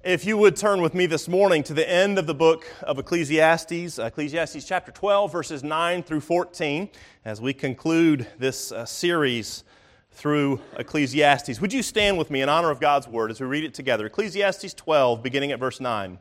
If you would turn with me this morning to the end of the book of Ecclesiastes, Ecclesiastes chapter 12, verses 9 through 14, as we conclude this series through Ecclesiastes. Would you stand with me in honor of God's Word as we read it together? Ecclesiastes 12, beginning at verse 9.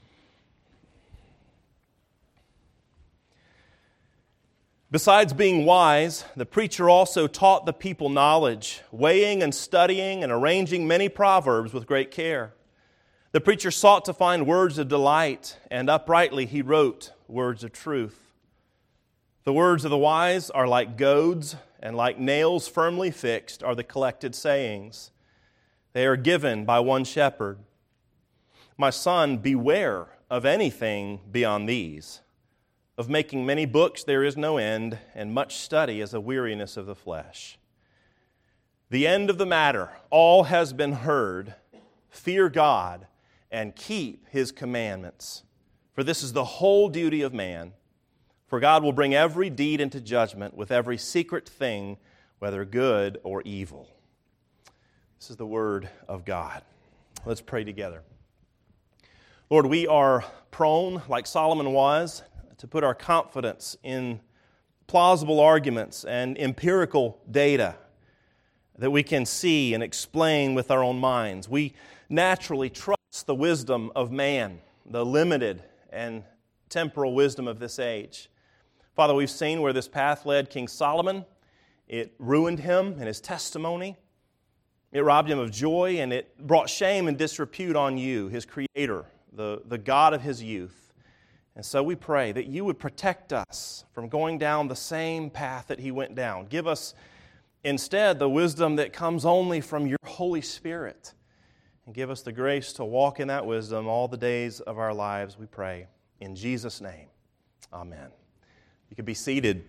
Besides being wise, the preacher also taught the people knowledge, weighing and studying and arranging many proverbs with great care. The preacher sought to find words of delight, and uprightly he wrote words of truth. The words of the wise are like goads, and like nails firmly fixed are the collected sayings. They are given by one shepherd. My son, beware of anything beyond these. Of making many books there is no end, and much study is a weariness of the flesh. The end of the matter, all has been heard. Fear God and keep His commandments. For this is the whole duty of man. For God will bring every deed into judgment with every secret thing, whether good or evil. This is the word of God. Let's pray together. Lord, we are prone, like Solomon was, to put our confidence in plausible arguments and empirical data that we can see and explain with our own minds. We naturally trust the wisdom of man, the limited and temporal wisdom of this age. Father, we've seen where this path led King Solomon. It ruined him and his testimony. It robbed him of joy, and it brought shame and disrepute on you, his Creator, the God of his youth. And so we pray that you would protect us from going down the same path that he went down. Give us instead the wisdom that comes only from your Holy Spirit. And give us the grace to walk in that wisdom all the days of our lives, we pray. In Jesus' name, amen. You can be seated.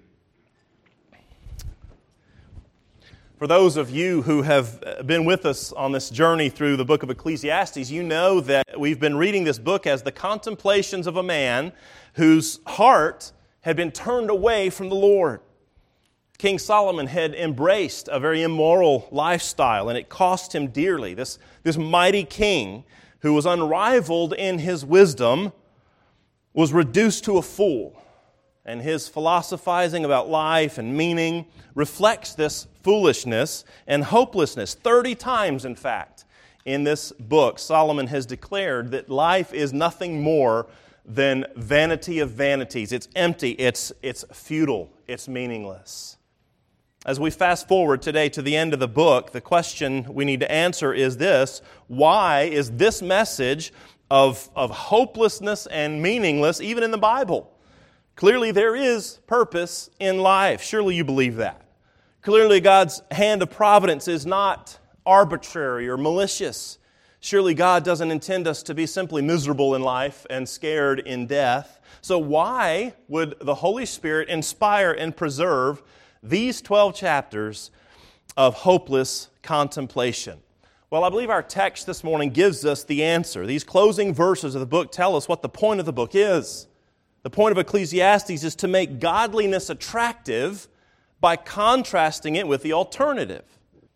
For those of you who have been with us on this journey through the book of Ecclesiastes, you know that we've been reading this book as the contemplations of a man whose heart had been turned away from the Lord. King Solomon had embraced a very immoral lifestyle, and it cost him dearly. This mighty king, who was unrivaled in his wisdom, was reduced to a fool. And his philosophizing about life and meaning reflects this foolishness and hopelessness. 30 times, in fact, in this book, Solomon has declared that life is nothing more than vanity of vanities. It's empty, it's futile, it's meaningless. As we fast forward today to the end of the book, the question we need to answer is this: why is this message of hopelessness and meaningless even in the Bible? Clearly there is purpose in life. Surely you believe that. Clearly God's hand of providence is not arbitrary or malicious. Surely God doesn't intend us to be simply miserable in life and scared in death. So why would the Holy Spirit inspire and preserve these 12 chapters of hopeless contemplation? Well, I believe our text this morning gives us the answer. These closing verses of the book tell us what the point of the book is. The point of Ecclesiastes is to make godliness attractive by contrasting it with the alternative.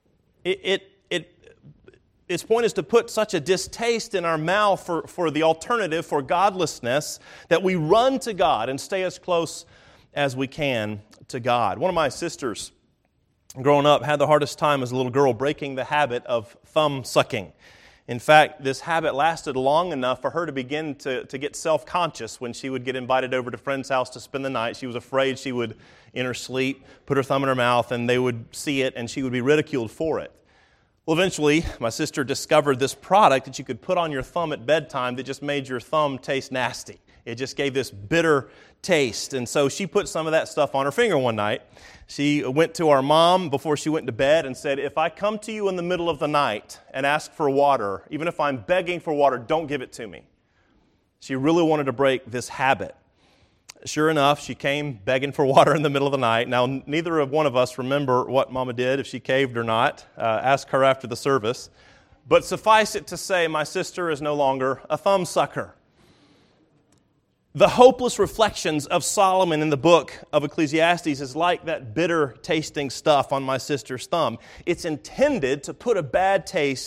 Its point is to put such a distaste in our mouth for the alternative, for godlessness, that we run to God and stay as close as we can to God. One of my sisters, growing up, had the hardest time as a little girl breaking the habit of thumb sucking. In fact, this habit lasted long enough for her to begin to get self-conscious when she would get invited over to a friend's house to spend the night. She was afraid she would, in her sleep, put her thumb in her mouth and they would see it and she would be ridiculed for it. Well, eventually, my sister discovered this product that you could put on your thumb at bedtime that just made your thumb taste nasty. It just gave this bitter taste. And so she put some of that stuff on her finger one night. She went to our mom before she went to bed and said, if I come to you in the middle of the night and ask for water, even if I'm begging for water, don't give it to me. She really wanted to break this habit. Sure enough, she came begging for water in the middle of the night. Now, neither of one of us remember what Mama did, if she caved or not. Ask her after the service. But suffice it to say, my sister is no longer a thumb sucker. The hopeless reflections of Solomon in the book of Ecclesiastes is like that bitter tasting stuff on my sister's thumb. It's intended to put a bad taste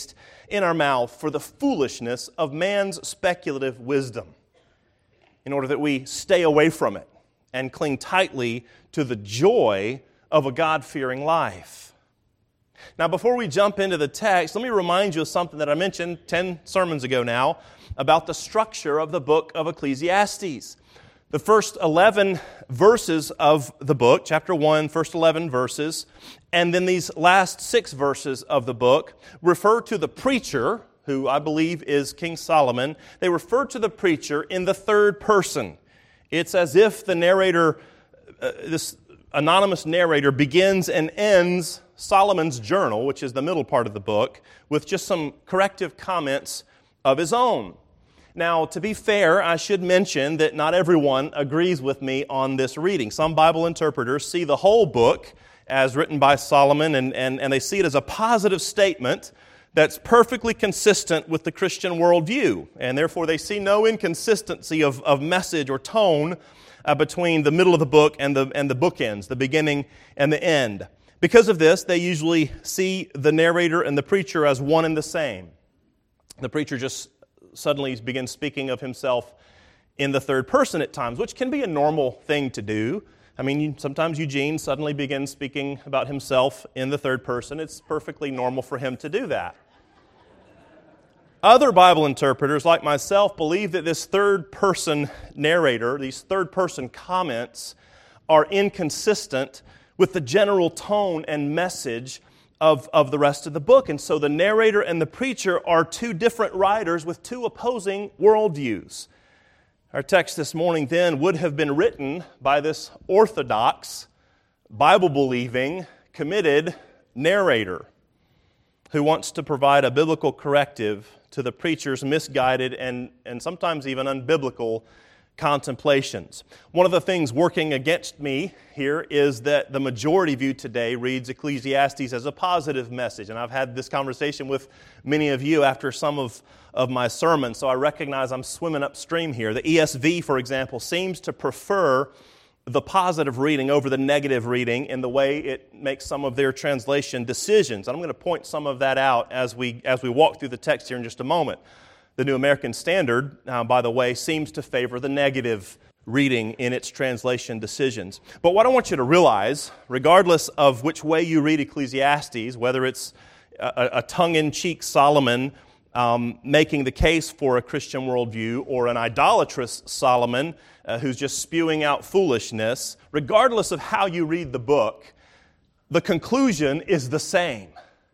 in our mouth for the foolishness of man's speculative wisdom, in order that we stay away from it and cling tightly to the joy of a God-fearing life. Now, before we jump into the text, let me remind you of something that I mentioned 10 sermons ago now about the structure of the book of Ecclesiastes. The first 11 verses of the book, chapter 1, first 11 verses, and then these last 6 verses of the book refer to the preacher, who I believe is King Solomon. They refer to the preacher in the third person. It's as if the narrator, this anonymous narrator, begins and ends Solomon's journal, which is the middle part of the book, with just some corrective comments of his own. Now, to be fair, I should mention that not everyone agrees with me on this reading. Some Bible interpreters see the whole book as written by Solomon, and they see it as a positive statement that's perfectly consistent with the Christian worldview, and therefore they see no inconsistency of message or tone between the middle of the book and the bookends, the beginning and the end. Because of this, they usually see the narrator and the preacher as one and the same. The preacher just suddenly begins speaking of himself in the third person at times, which can be a normal thing to do. I mean, sometimes Eugene suddenly begins speaking about himself in the third person. It's perfectly normal for him to do that. Other Bible interpreters, like myself, believe that this third-person narrator, these third-person comments, are inconsistent with the general tone and message of the rest of the book. And so the narrator and the preacher are two different writers with two opposing worldviews. Our text this morning, then, would have been written by this orthodox, Bible-believing, committed narrator who wants to provide a biblical corrective to the preacher's misguided and sometimes even unbiblical contemplations. One of the things working against me here is that the majority view today reads Ecclesiastes as a positive message, and I've had this conversation with many of you after some of my sermons, so I recognize I'm swimming upstream here. The ESV, for example, seems to prefer the positive reading over the negative reading in the way it makes some of their translation decisions. And I'm going to point some of that out as we walk through the text here in just a moment. The New American Standard, by the way, seems to favor the negative reading in its translation decisions. But what I want you to realize, regardless of which way you read Ecclesiastes, whether it's a tongue-in-cheek Solomon making the case for a Christian worldview or an idolatrous Solomon who's just spewing out foolishness, regardless of how you read the book, the conclusion is the same.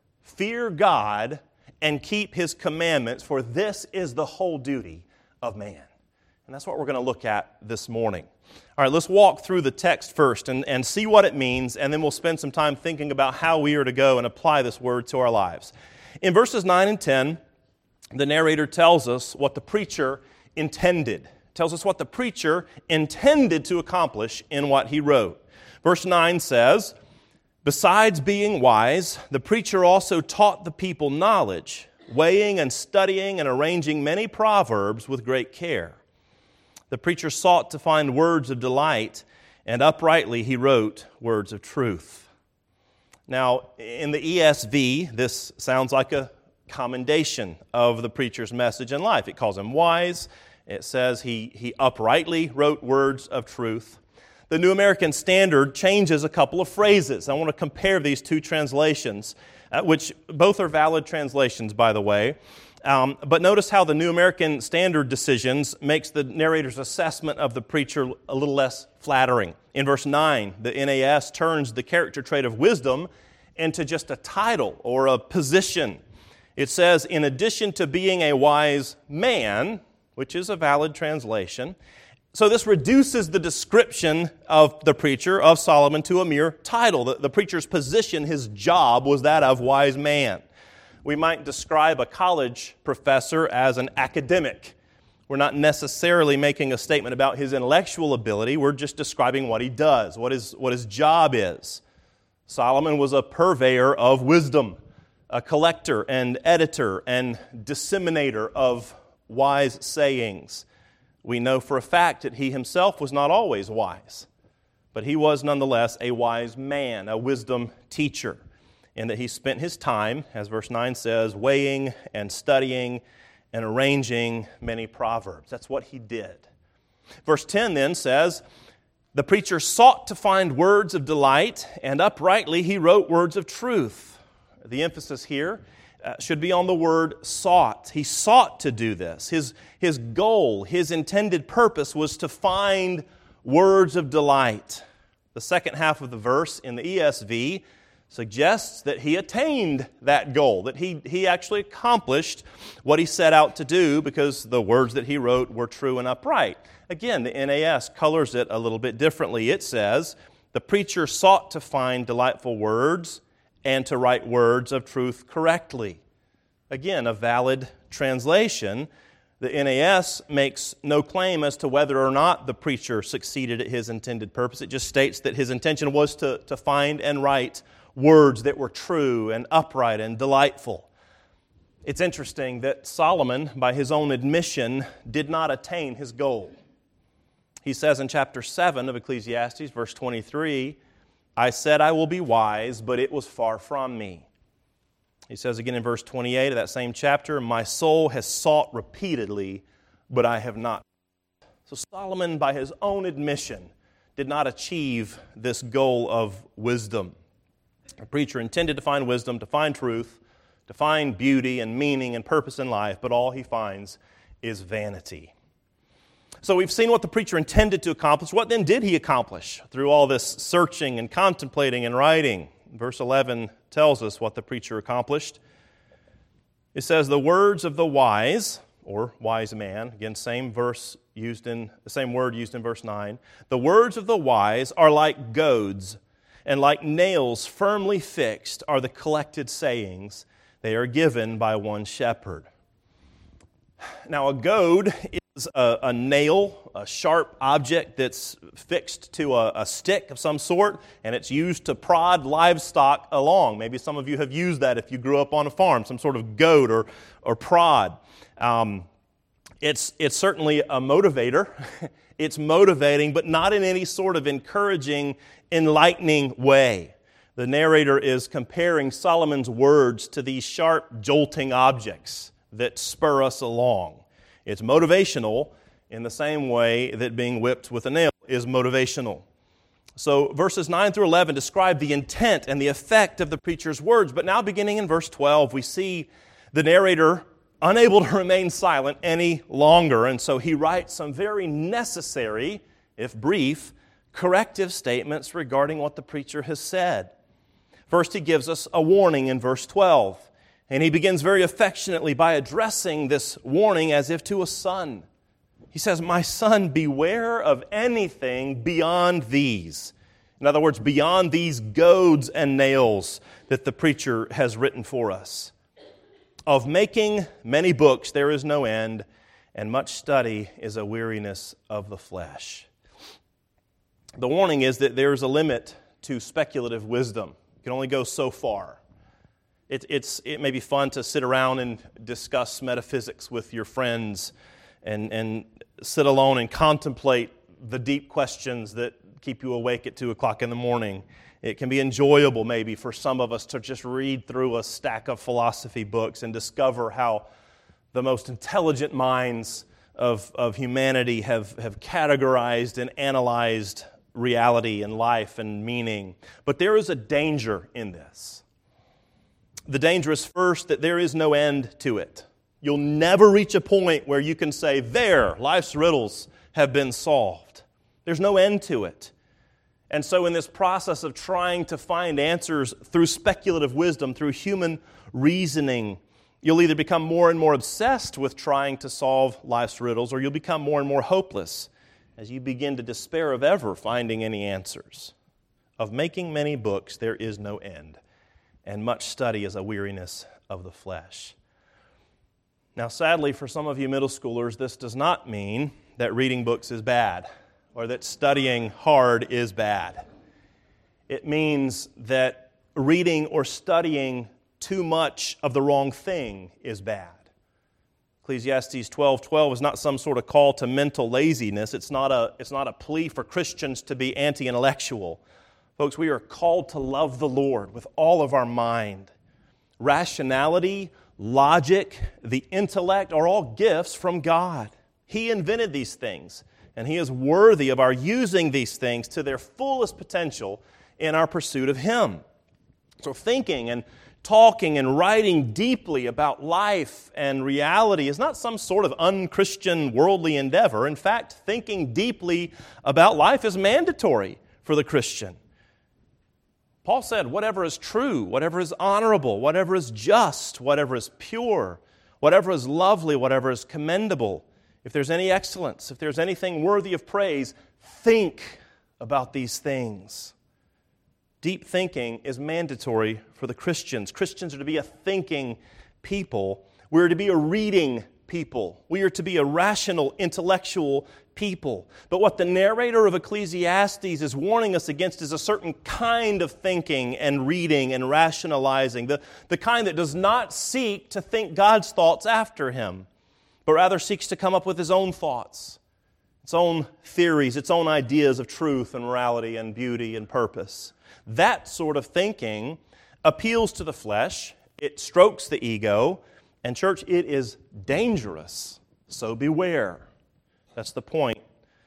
Fear God and keep His commandments, for this is the whole duty of man. And that's what we're going to look at this morning. All right, let's walk through the text first and see what it means, and then we'll spend some time thinking about how we are to go and apply this word to our lives. In verses 9 and 10, the narrator tells us what the preacher intended. Tells us what the preacher intended to accomplish in what he wrote. Verse 9 says, "Besides being wise, the preacher also taught the people knowledge, weighing and studying and arranging many proverbs with great care. The preacher sought to find words of delight, and uprightly he wrote words of truth." Now, in the ESV, this sounds like a commendation of the preacher's message in life. It calls him wise. It says he uprightly wrote words of truth. The New American Standard changes a couple of phrases. I want to compare these two translations, which both are valid translations, by the way. But notice how the New American Standard decisions makes the narrator's assessment of the preacher a little less flattering. In verse 9, the NAS turns the character trait of wisdom into just a title or a position. It says, in addition to being a wise man, which is a valid translation. So this reduces the description of the preacher, of Solomon, to a mere title. The preacher's position, his job, was that of wise man. We might describe a college professor as an academic. We're not necessarily making a statement about his intellectual ability. We're just describing what he does, what his job is. Solomon was a purveyor of wisdom, a collector and editor and disseminator of wise sayings. We know for a fact that he himself was not always wise, but he was nonetheless a wise man, a wisdom teacher. in that he spent his time, as verse 9 says, weighing and studying and arranging many proverbs. That's what he did. Verse 10 then says, the preacher sought to find words of delight, and uprightly he wrote words of truth. The emphasis here should be on the word sought. He sought to do this. His goal, his intended purpose was to find words of delight. The second half of the verse in the ESV suggests that he attained that goal, that he actually accomplished what he set out to do because the words that he wrote were true and upright. Again, the NAS colors it a little bit differently. It says, the preacher sought to find delightful words and to write words of truth correctly. Again, a valid translation. The NAS makes no claim as to whether or not the preacher succeeded at his intended purpose. It just states that his intention was to find and write words that were true and upright and delightful. It's interesting that Solomon, by his own admission, did not attain his goal. He says in chapter 7 of Ecclesiastes, verse 23, I said I will be wise, but it was far from me. He says again in verse 28 of that same chapter, my soul has sought repeatedly, but I have not. So Solomon, by his own admission, did not achieve this goal of wisdom. A preacher intended to find wisdom, to find truth, to find beauty and meaning and purpose in life, but all he finds is vanity. So we've seen what the preacher intended to accomplish. What then did he accomplish through all this searching and contemplating and writing? Verse 11 tells us what the preacher accomplished. It says, the words of the wise, or wise man, again, same word used in verse 9. The words of the wise are like goads, and like nails firmly fixed are the collected sayings. They are given by one shepherd. Now, a goad is a nail, a sharp object that's fixed to a stick of some sort, and it's used to prod livestock along. Maybe some of you have used that if you grew up on a farm, some sort of goad or prod. It's certainly a motivator. It's motivating, but not in any sort of encouraging, enlightening way. The narrator is comparing Solomon's words to these sharp, jolting objects that spur us along. It's motivational in the same way that being whipped with a nail is motivational. So verses 9 through 11 describe the intent and the effect of the preacher's words, but now beginning in verse 12, we see the narrator unable to remain silent any longer, and so he writes some very necessary, if brief, corrective statements regarding what the preacher has said. First, he gives us a warning in verse 12. And he begins very affectionately by addressing this warning as if to a son. He says, my son, beware of anything beyond these. In other words, beyond these goads and nails that the preacher has written for us. Of making many books there is no end, and much study is a weariness of the flesh. The warning is that there is a limit to speculative wisdom. You can only go so far. It may be fun to sit around and discuss metaphysics with your friends and sit alone and contemplate the deep questions that keep you awake at 2 o'clock in the morning. It can be enjoyable maybe for some of us to just read through a stack of philosophy books and discover how the most intelligent minds of humanity have categorized and analyzed reality and life and meaning. But there is a danger in this. The danger is first that there is no end to it. You'll never reach a point where you can say, there, life's riddles have been solved. There's no end to it. And so in this process of trying to find answers through speculative wisdom, through human reasoning, you'll either become more and more obsessed with trying to solve life's riddles, or you'll become more and more hopeless as you begin to despair of ever finding any answers. Of making many books, there is no end, and much study is a weariness of the flesh. Now, sadly, for some of you middle schoolers, this does not mean that reading books is bad or that studying hard is bad. It means that reading or studying too much of the wrong thing is bad. Ecclesiastes 12:12 is not some sort of call to mental laziness. It's not a plea for Christians to be anti-intellectual. Folks, we are called to love the Lord with all of our mind. Rationality, logic, the intellect are all gifts from God. He invented these things, and He is worthy of our using these things to their fullest potential in our pursuit of Him. So thinking and talking and writing deeply about life and reality is not some sort of unchristian worldly endeavor. In fact, thinking deeply about life is mandatory for the Christian. Paul said, whatever is true, whatever is honorable, whatever is just, whatever is pure, whatever is lovely, whatever is commendable, if there's any excellence, if there's anything worthy of praise, think about these things. Deep thinking is mandatory for the Christians. Christians are to be a thinking people. We're to be a reading people. We are to be a rational, intellectual people. But what the narrator of Ecclesiastes is warning us against is a certain kind of thinking and reading and rationalizing, the kind that does not seek to think God's thoughts after him, but rather seeks to come up with his own thoughts, its own theories, its own ideas of truth and morality and beauty and purpose. That sort of thinking appeals to the flesh, it strokes the ego, and church, it is dangerous, so beware. That's the point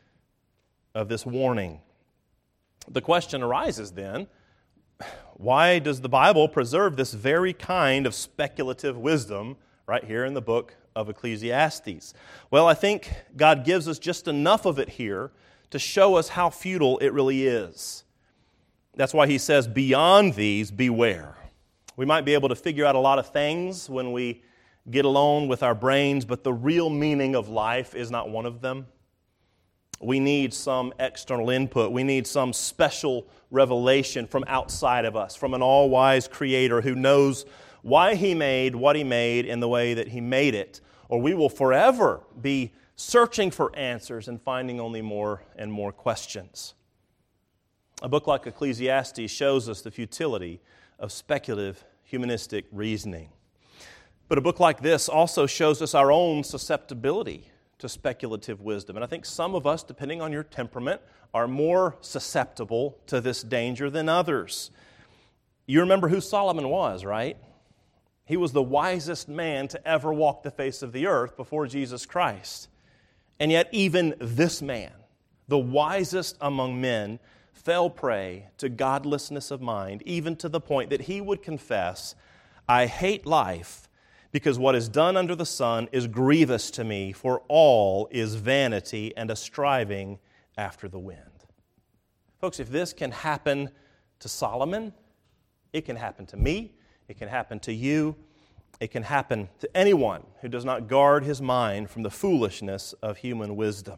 of this warning. The question arises then, why does the Bible preserve this very kind of speculative wisdom right here in the book of Ecclesiastes? Well, I think God gives us just enough of it here to show us how futile it really is. That's why He says, beyond these, beware. We might be able to figure out a lot of things when we get alone with our brains, but the real meaning of life is not one of them. We need some external input. We need some special revelation from outside of us, from an all-wise Creator who knows why He made what He made in the way that He made it, or we will forever be searching for answers and finding only more and more questions. A book like Ecclesiastes shows us the futility of speculative humanistic reasoning. But a book like this also shows us our own susceptibility to speculative wisdom. And I think some of us, depending on your temperament, are more susceptible to this danger than others. You remember who Solomon was, right? He was the wisest man to ever walk the face of the earth before Jesus Christ. And yet even this man, the wisest among men, fell prey to godlessness of mind, even to the point that he would confess, I hate life, because what is done under the sun is grievous to me, for all is vanity and a striving after the wind. Folks, if this can happen to Solomon, it can happen to me, it can happen to you, it can happen to anyone who does not guard his mind from the foolishness of human wisdom.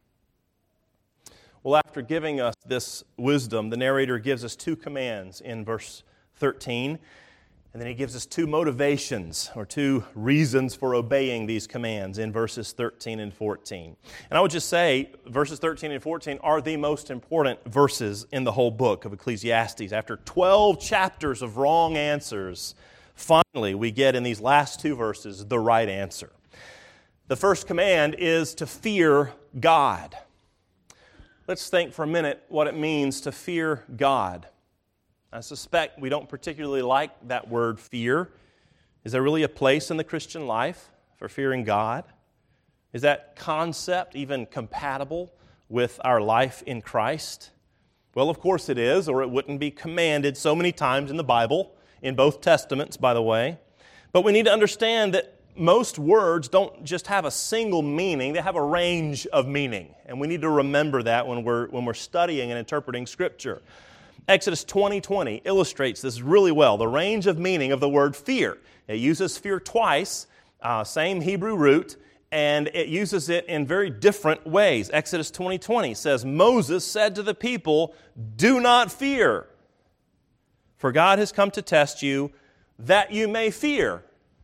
Well, after giving us this wisdom, the narrator gives us two commands in verse 13. And then he gives us two motivations or two reasons for obeying these commands in verses 13 and 14. And I would just say verses 13 and 14 are the most important verses in the whole book of Ecclesiastes. After 12 chapters of wrong answers, finally we get in these last two verses the right answer. The first command is to fear God. Let's think for a minute what it means to fear God. I suspect we don't particularly like that word fear. Is there really a place in the Christian life for fearing God? Is that concept even compatible with our life in Christ? Well, of course it is, or it wouldn't be commanded so many times in the Bible, in both Testaments, by the way. But we need to understand that most words don't just have a single meaning, they have a range of meaning. And we need to remember that when we're studying and interpreting Scripture. Exodus 20:20 illustrates this really well, the range of meaning of the word fear. It uses fear twice, same Hebrew root, and it uses it in very different ways. Exodus 20:20 says, Moses said to the people, do not fear, for God has come to test you, that you may fear,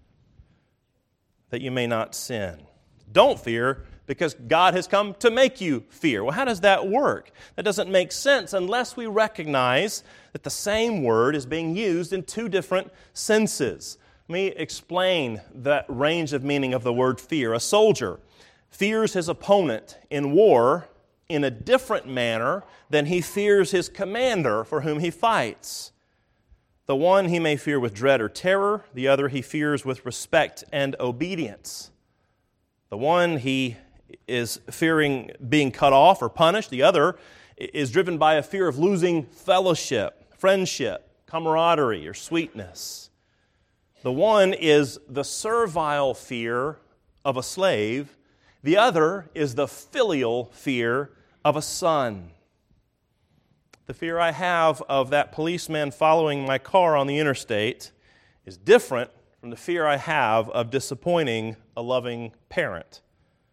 that you may not sin. Don't fear, because God has come to make you fear. Well, how does that work? That doesn't make sense unless we recognize that the same word is being used in two different senses. Let me explain that range of meaning of the word fear. A soldier fears his opponent in war in a different manner than he fears his commander for whom he fights. The one he may fear with dread or terror, the other he fears with respect and obedience. The one he is fearing being cut off or punished, the other is driven by a fear of losing fellowship, friendship, camaraderie, or sweetness. The one is the servile fear of a slave, the other is the filial fear of a son. The fear I have of that policeman following my car on the interstate is different from the fear I have of disappointing a loving parent.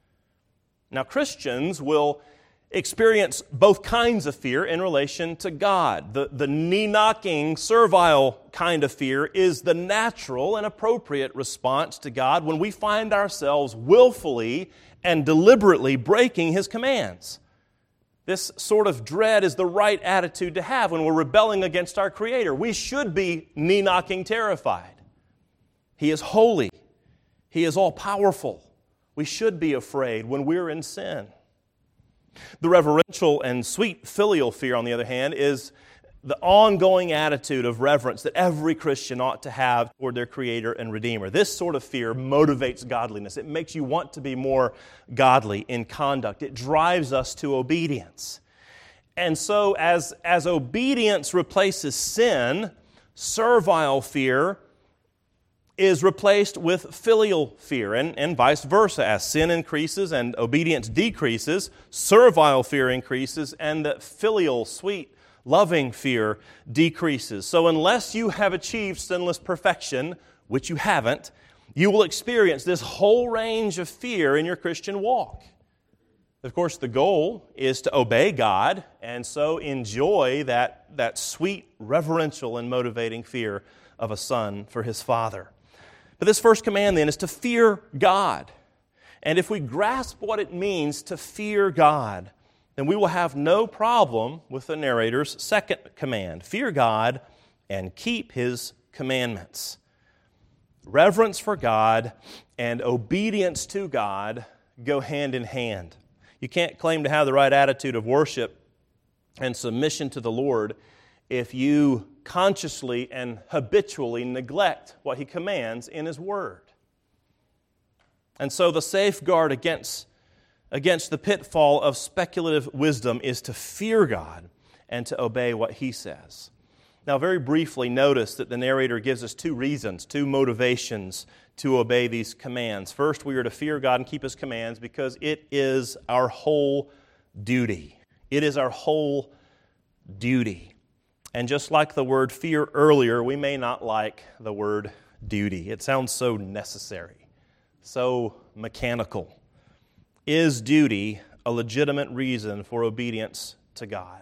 Now, Christians will experience both kinds of fear in relation to God. The knee-knocking, servile kind of fear is the natural and appropriate response to God when we find ourselves willfully and deliberately breaking His commands. This sort of dread is the right attitude to have when we're rebelling against our Creator. We should be knee-knocking terrified. He is holy. He is all-powerful. We should be afraid when we're in sin. The reverential and sweet filial fear, on the other hand, is the ongoing attitude of reverence that every Christian ought to have toward their Creator and Redeemer. This sort of fear motivates godliness. It makes you want to be more godly in conduct. It drives us to obedience. And so as obedience replaces sin, servile fear is replaced with filial fear, and vice versa. As sin increases and obedience decreases, servile fear increases, and the filial, sweet, loving fear decreases. So unless you have achieved sinless perfection, which you haven't, you will experience this whole range of fear in your Christian walk. Of course, the goal is to obey God and so enjoy that sweet, reverential, and motivating fear of a son for his father. But this first command, then, is to fear God. And if we grasp what it means to fear God, then we will have no problem with the narrator's second command. Fear God and keep His commandments. Reverence for God and obedience to God go hand in hand. You can't claim to have the right attitude of worship and submission to the Lord if you consciously and habitually neglect what He commands in His Word. And so the safeguard against the pitfall of speculative wisdom is to fear God and to obey what He says. Now, very briefly, notice that the narrator gives us two reasons, two motivations to obey these commands. First, we are to fear God and keep His commands because it is our whole duty. It is our whole duty. And just like the word fear earlier, we may not like the word duty. It sounds so necessary, so mechanical. Is duty a legitimate reason for obedience to God?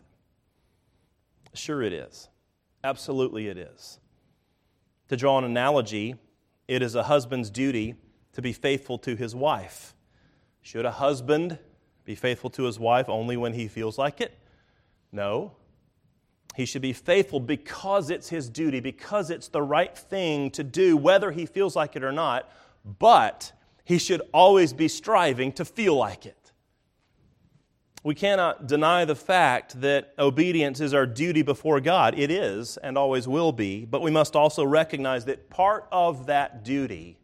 Sure it is. Absolutely it is. To draw an analogy, it is a husband's duty to be faithful to his wife. Should a husband be faithful to his wife only when he feels like it? No. He should be faithful because it's his duty, because it's the right thing to do, whether he feels like it or not, but he should always be striving to feel like it. We cannot deny the fact that obedience is our duty before God. It is and always will be, but we must also recognize that part of that duty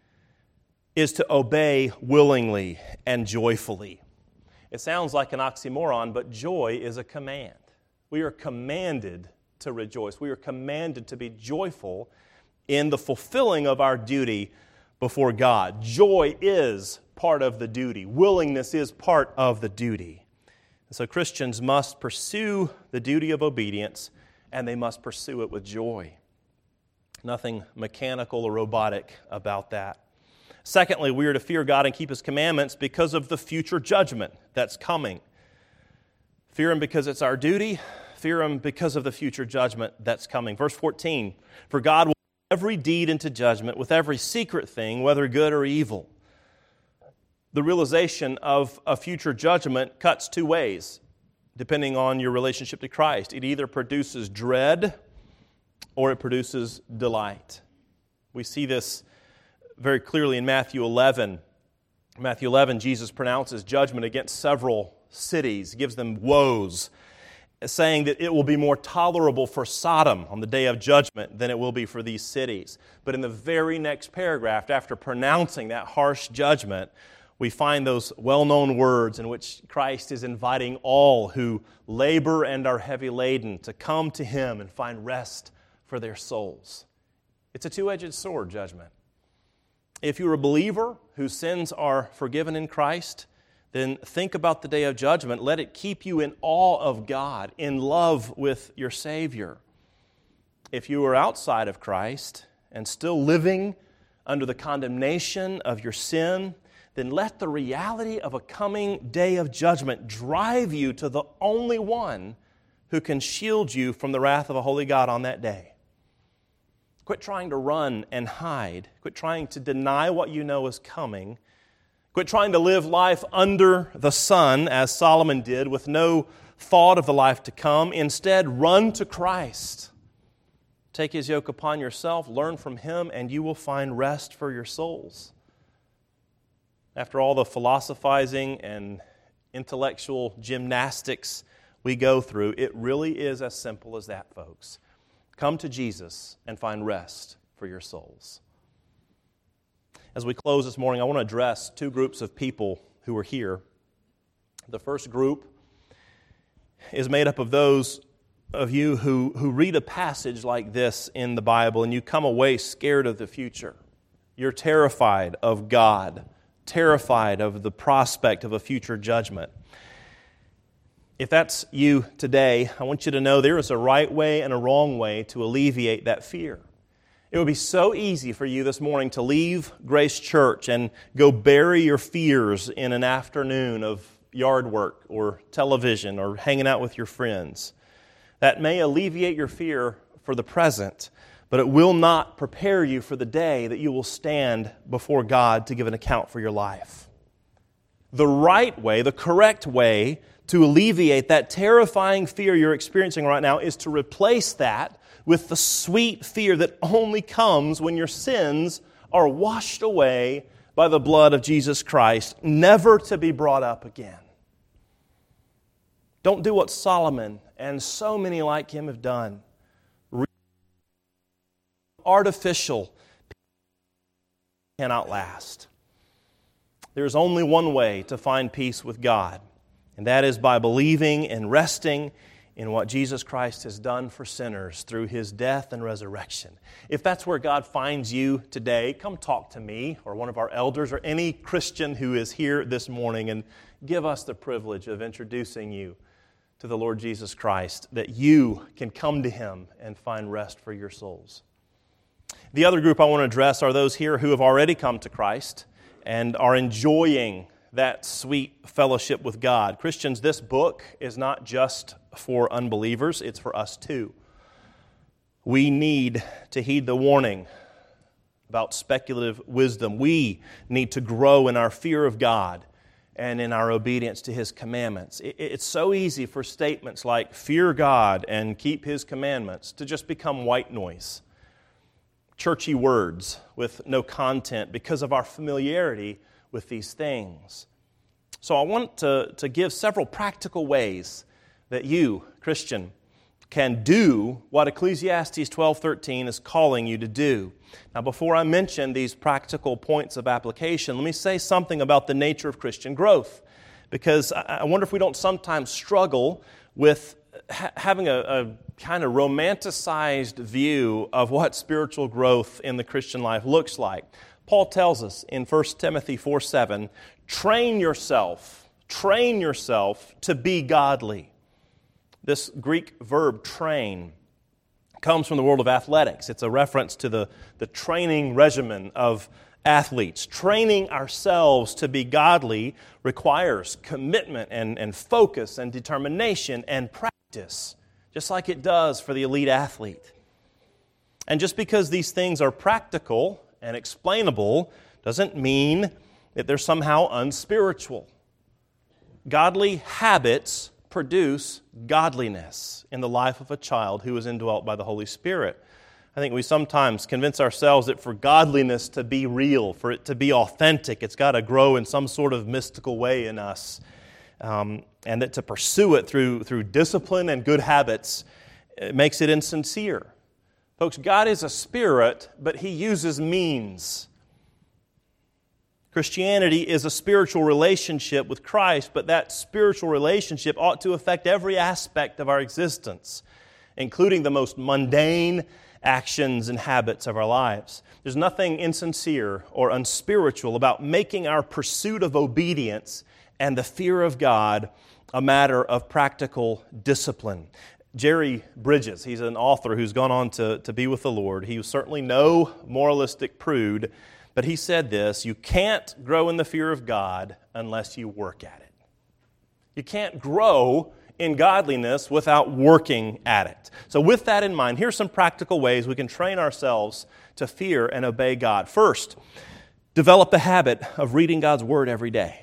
is to obey willingly and joyfully. It sounds like an oxymoron, but joy is a command. We are commanded to rejoice. We are commanded to be joyful in the fulfilling of our duty before God. Joy is part of the duty. Willingness is part of the duty. And so Christians must pursue the duty of obedience, and they must pursue it with joy. Nothing mechanical or robotic about that. Secondly, we are to fear God and keep His commandments because of the future judgment that's coming. Fear Him because it's our duty. Fear Him because of the future judgment that's coming. Verse 14, for God will put every deed into judgment with every secret thing, whether good or evil. The realization of a future judgment cuts two ways, depending on your relationship to Christ. It either produces dread or it produces delight. We see this very clearly in Matthew 11. In Matthew 11, Jesus pronounces judgment against several cities, gives them woes, saying that it will be more tolerable for Sodom on the day of judgment than it will be for these cities. But in the very next paragraph, after pronouncing that harsh judgment, we find those well-known words in which Christ is inviting all who labor and are heavy laden to come to Him and find rest for their souls. It's a two-edged sword, judgment. If you're a believer whose sins are forgiven in Christ, then think about the day of judgment. Let it keep you in awe of God, in love with your Savior. If you are outside of Christ and still living under the condemnation of your sin, then let the reality of a coming day of judgment drive you to the only one who can shield you from the wrath of a holy God on that day. Quit trying to run and hide. Quit trying to deny what you know is coming. Quit trying to live life under the sun, as Solomon did, with no thought of the life to come. Instead, run to Christ. Take His yoke upon yourself, learn from Him, and you will find rest for your souls. After all the philosophizing and intellectual gymnastics we go through, it really is as simple as that, folks. Come to Jesus and find rest for your souls. As we close this morning, I want to address two groups of people who are here. The first group is made up of those of you who read a passage like this in the Bible and you come away scared of the future. You're terrified of God, terrified of the prospect of a future judgment. If that's you today, I want you to know there is a right way and a wrong way to alleviate that fear. It would be so easy for you this morning to leave Grace Church and go bury your fears in an afternoon of yard work or television or hanging out with your friends. That may alleviate your fear for the present, but it will not prepare you for the day that you will stand before God to give an account for your life. The right way, the correct way to alleviate that terrifying fear you're experiencing right now is to replace that with the sweet fear that only comes when your sins are washed away by the blood of Jesus Christ, never to be brought up again. Don't do what Solomon and so many like him have done. Artificial cannot last. There's only one way to find peace with God, and that is by believing and resting in what Jesus Christ has done for sinners through His death and resurrection. If that's where God finds you today, come talk to me or one of our elders or any Christian who is here this morning and give us the privilege of introducing you to the Lord Jesus Christ, that you can come to Him and find rest for your souls. The other group I want to address are those here who have already come to Christ and are enjoying that sweet fellowship with God. Christians, this book is not just for unbelievers, it's for us too. We need to heed the warning about speculative wisdom. We need to grow in our fear of God and in our obedience to His commandments. It's so easy for statements like fear God and keep His commandments to just become white noise, churchy words with no content because of our familiarity with these things. So I want to give several practical ways that you, Christian, can do what Ecclesiastes 12:13 is calling you to do. Now, before I mention these practical points of application, let me say something about the nature of Christian growth, because I wonder if we don't sometimes struggle with having a kind of romanticized view of what spiritual growth in the Christian life looks like. Paul tells us in 1 Timothy 4:7, train yourself to be godly. This Greek verb, train, comes from the world of athletics. It's a reference to the training regimen of athletes. Training ourselves to be godly requires commitment and focus and determination and practice, just like it does for the elite athlete. And just because these things are practical and explainable doesn't mean that they're somehow unspiritual. Godly habits produce godliness in the life of a child who is indwelt by the Holy Spirit. I think we sometimes convince ourselves that for godliness to be real, for it to be authentic, it's got to grow in some sort of mystical way in us. and that to pursue it through discipline and good habits, it makes it insincere. Folks, God is a spirit, but He uses means. Christianity is a spiritual relationship with Christ, but that spiritual relationship ought to affect every aspect of our existence, including the most mundane actions and habits of our lives. There's nothing insincere or unspiritual about making our pursuit of obedience and the fear of God a matter of practical discipline. Jerry Bridges, he's an author who's gone on to be with the Lord. He was certainly no moralistic prude, but he said this: you can't grow in the fear of God unless you work at it. You can't grow in godliness without working at it. So with that in mind, here's some practical ways we can train ourselves to fear and obey God. First, develop the habit of reading God's Word every day.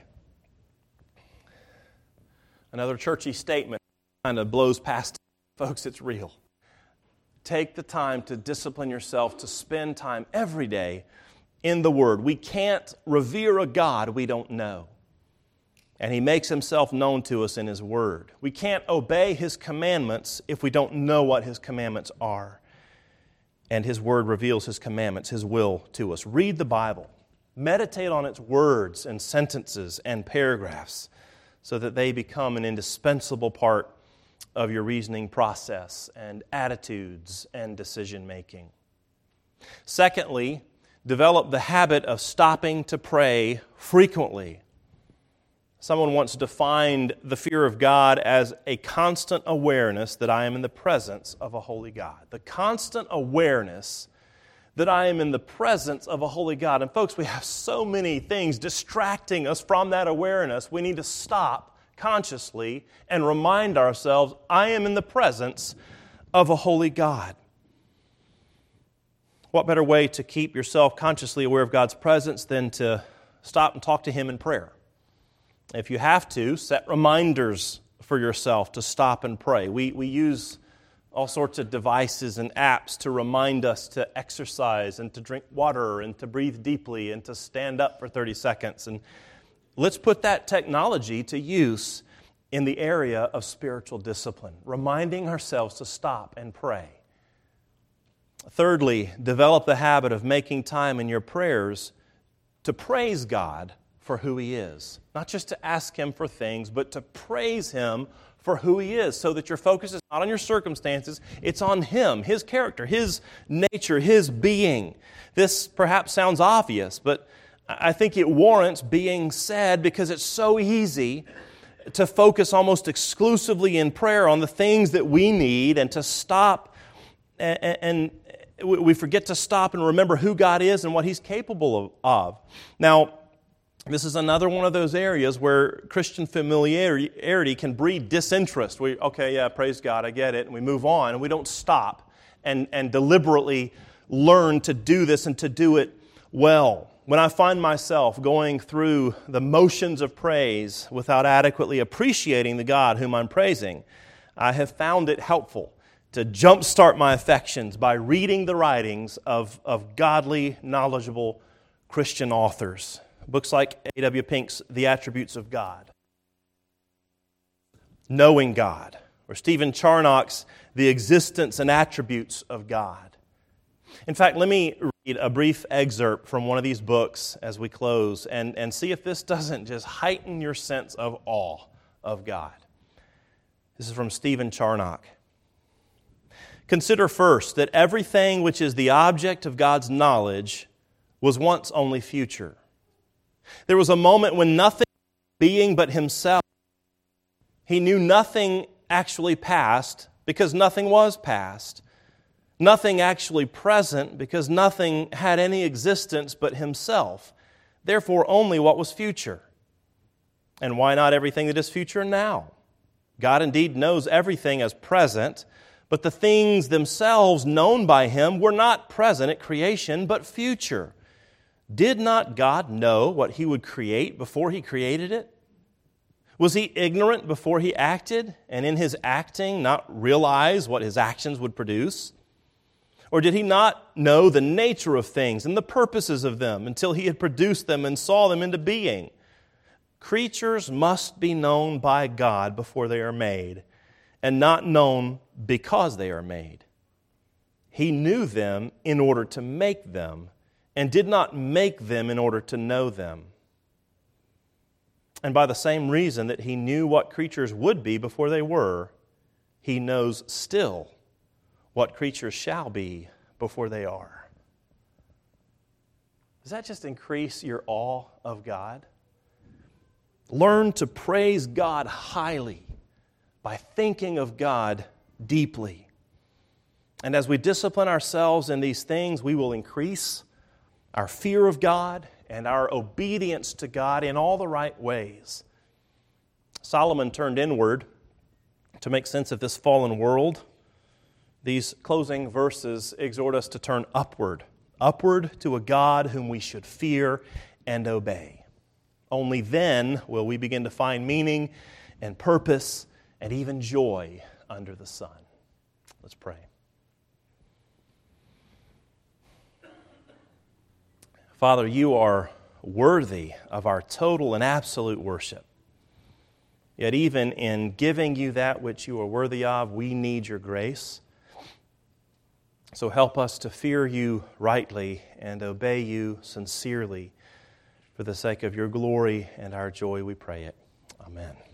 Another churchy statement kind of blows past it. Folks, it's real. Take the time to discipline yourself to spend time every day in the Word. We can't revere a God we don't know. And He makes Himself known to us in His Word. We can't obey His commandments if we don't know what His commandments are. And His Word reveals His commandments, His will to us. Read the Bible. Meditate on its words and sentences and paragraphs so that they become an indispensable part of your reasoning process and attitudes and decision-making. Secondly, develop the habit of stopping to pray frequently. Someone once defined the fear of God as a constant awareness that I am in the presence of a holy God. The constant awareness that I am in the presence of a holy God. And folks, we have so many things distracting us from that awareness. We need to stop consciously and remind ourselves, I am in the presence of a holy God. What better way to keep yourself consciously aware of God's presence than to stop and talk to Him in prayer? If you have to, set reminders for yourself to stop and pray. We use all sorts of devices and apps to remind us to exercise and to drink water and to breathe deeply and to stand up for 30 seconds. And let's put that technology to use in the area of spiritual discipline, reminding ourselves to stop and pray. Thirdly, develop the habit of making time in your prayers to praise God for who He is. Not just to ask Him for things, but to praise Him for who He is, so that your focus is not on your circumstances, it's on Him, His character, His nature, His being. This perhaps sounds obvious, but I think it warrants being said because it's so easy to focus almost exclusively in prayer on the things that we need and to stop and we forget to stop and remember who God is and what He's capable of. Now, this is another one of those areas where Christian familiarity can breed disinterest. Praise God, I get it, and we move on, and we don't stop and deliberately learn to do this and to do it well. When I find myself going through the motions of praise without adequately appreciating the God whom I'm praising, I have found it helpful to jumpstart my affections by reading the writings of godly, knowledgeable Christian authors. Books like A.W. Pink's The Attributes of God, Knowing God, or Stephen Charnock's The Existence and Attributes of God. In fact, let me read a brief excerpt from one of these books as we close and see if this doesn't just heighten your sense of awe of God. This is from Stephen Charnock. Consider first that everything which is the object of God's knowledge was once only future. There was a moment when nothing being but Himself. He knew nothing actually past because nothing was past. Nothing actually present because nothing had any existence but Himself. Therefore, only what was future. And why not everything that is future now? God indeed knows everything as present, but the things themselves known by Him were not present at creation, but future. Did not God know what He would create before He created it? Was He ignorant before He acted, and in His acting not realize what His actions would produce? Or did He not know the nature of things and the purposes of them until He had produced them and saw them into being? Creatures must be known by God before they are made, and not known because they are made. He knew them in order to make them, and did not make them in order to know them. And by the same reason that He knew what creatures would be before they were, He knows still what creatures shall be before they are. Does that just increase your awe of God? Learn to praise God highly by thinking of God deeply. And as we discipline ourselves in these things, we will increase our fear of God and our obedience to God in all the right ways. Solomon turned inward to make sense of this fallen world. These closing verses exhort us to turn upward to a God whom we should fear and obey. Only then will we begin to find meaning and purpose and even joy under the sun. Let's pray. Father, You are worthy of our total and absolute worship. Yet even in giving You that which You are worthy of, we need Your grace. So help us to fear You rightly and obey You sincerely. For the sake of Your glory and our joy, we pray it. Amen.